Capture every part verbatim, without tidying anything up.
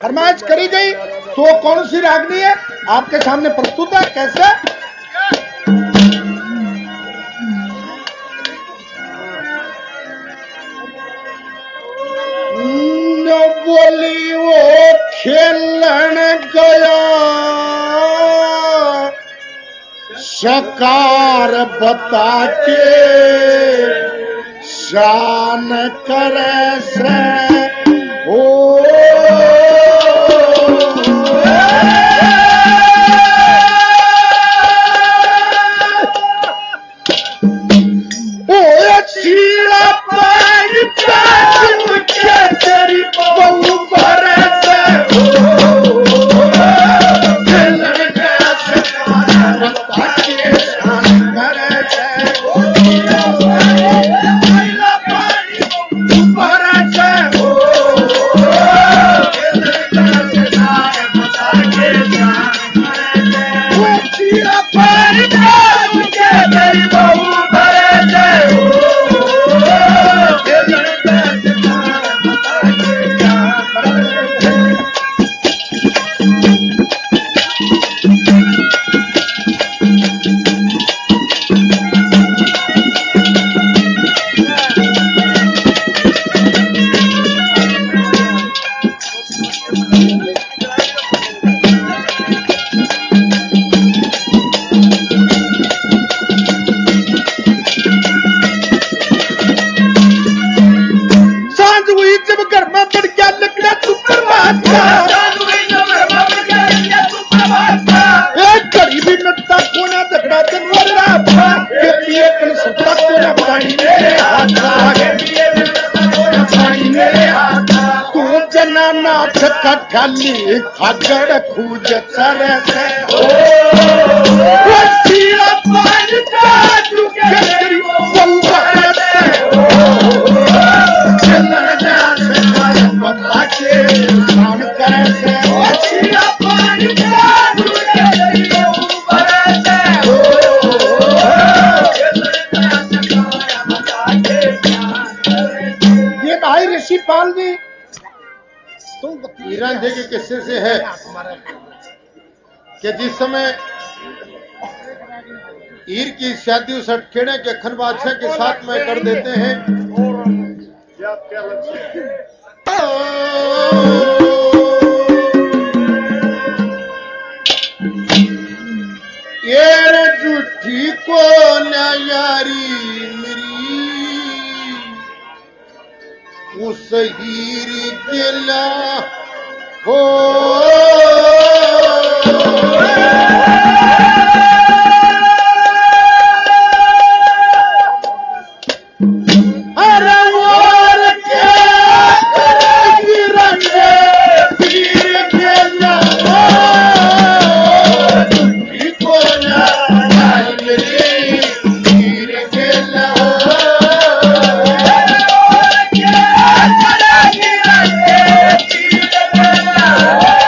फरमाइश करी गई तो कौन सी रागनी है आपके सामने प्रस्तुत है। कैसे न बोली वो खेलन गया शकार बता के शान करे से हो खाली खगड़ खूज सर से हो ये भाई ऋषि पाल जी हीरांधे के किस्से से है कि जिस समय हीर की शादी उस अटखेड़े के खन बादशाह के साथ में कर देते हैं। ये झूठी को न्यारी मेरी उस हीर गिला हो Yeah.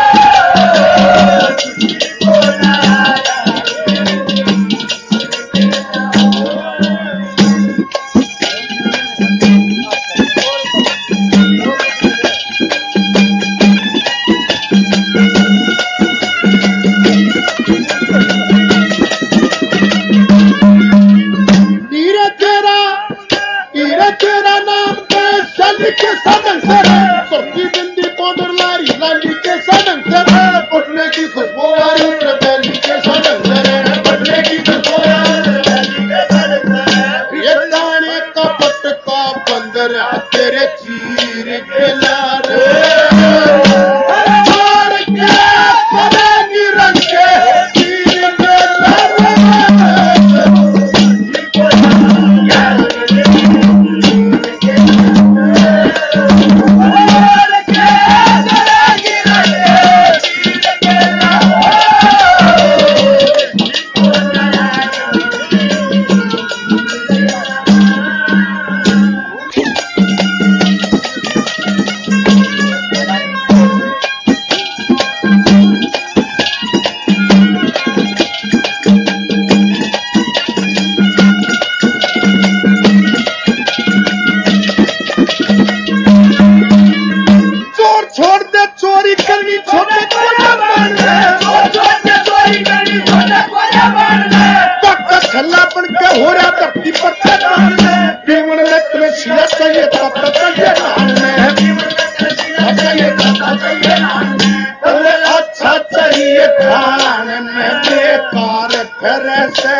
अच्छा चाहिए खाने में बेकार फिर से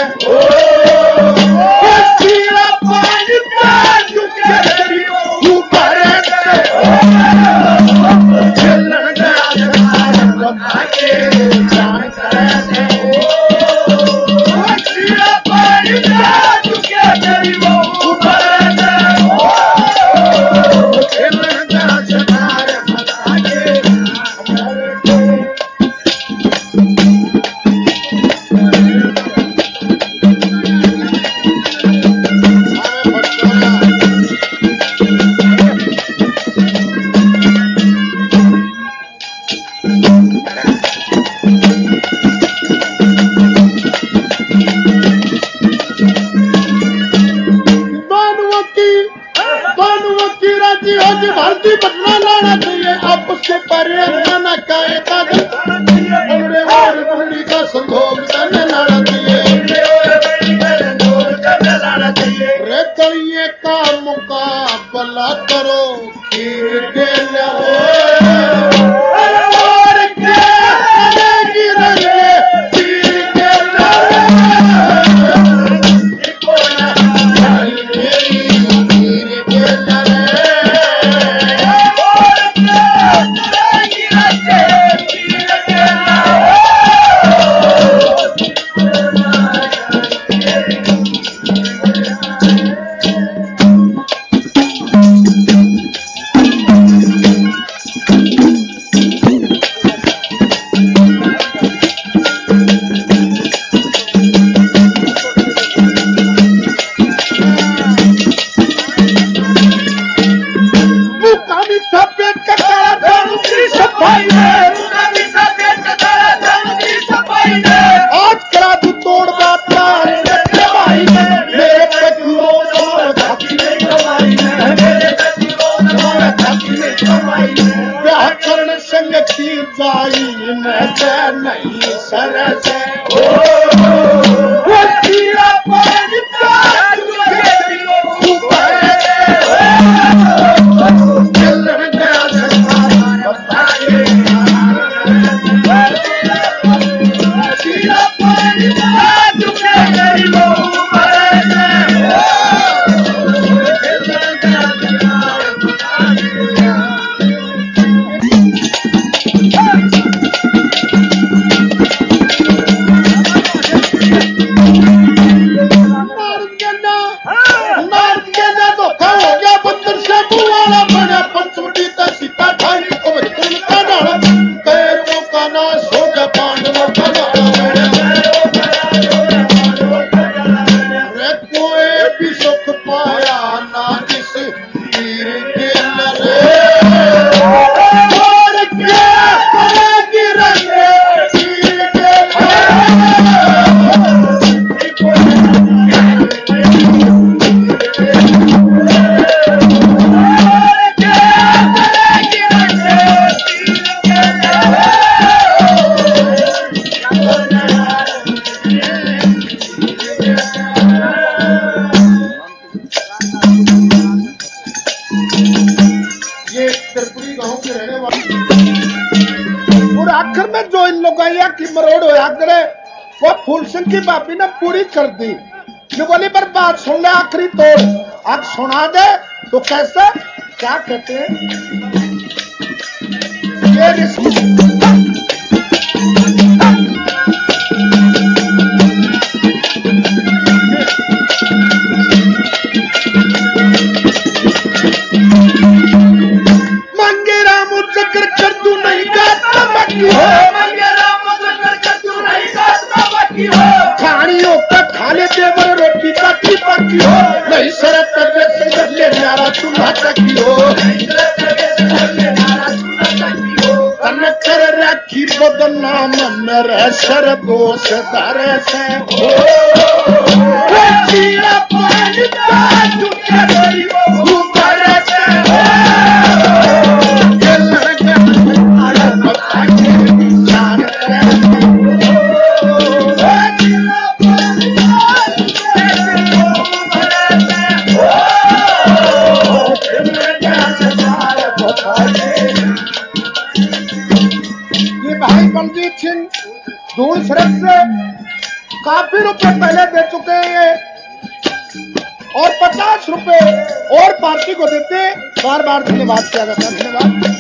सीरा पानी ऊपर भारतीय बदला लाना चाहिए आपस से पर्यावरण कायदा का संभोग करने लाना चाहिए रे कलिए का मुकाबला करो तीर के नहीं सरस की मरोड़ होया करे वो फूल सिंह की बापी ने पूरी कर दी। जो बोली पर बात सुन ले आखिरी तोड़ अब सुना दे तो कैसे क्या कहते हैं मंगे राम चक्कर कर तू नहीं गाता बाकी हो खानियों का खाने देवर रोटी बाकी बाकी हो नहीं शरत करने से जल्ले नारा चूल्हा तकी हो कर राखी बदनाम मेरे सर दोष दारे से हो पानी का चुके ऊपर से ये लड़का बता के जान भाई बलजीत सिंह धूल सरक से काफी रुपए पहले दे चुके हैं और पचास रुपए और पार्टी को देते बार बार धन्यवाद किया जाता है। धन्यवाद।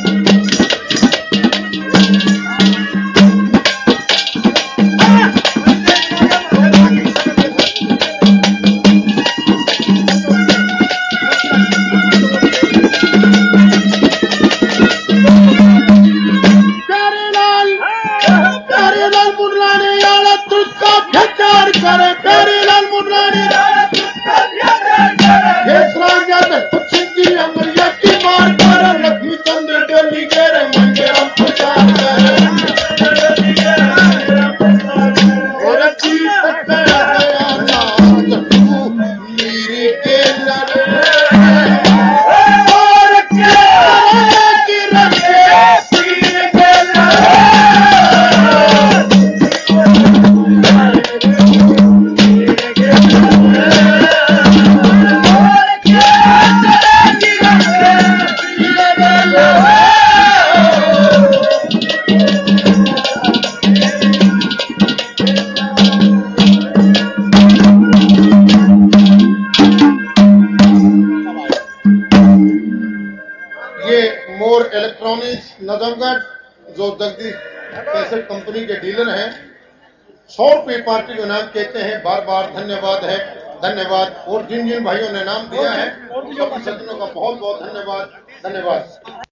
मोर इलेक्ट्रॉनिक्स नजमगढ़ जो जगदीश कैसेट कंपनी के डीलर हैं, सौ रुपये पार्टी को नाम कहते हैं। बार बार धन्यवाद है, धन्यवाद। और जिन जिन भाइयों ने नाम दिया है सभी सज्जनों का बहुत बहुत धन्यवाद, धन्यवाद।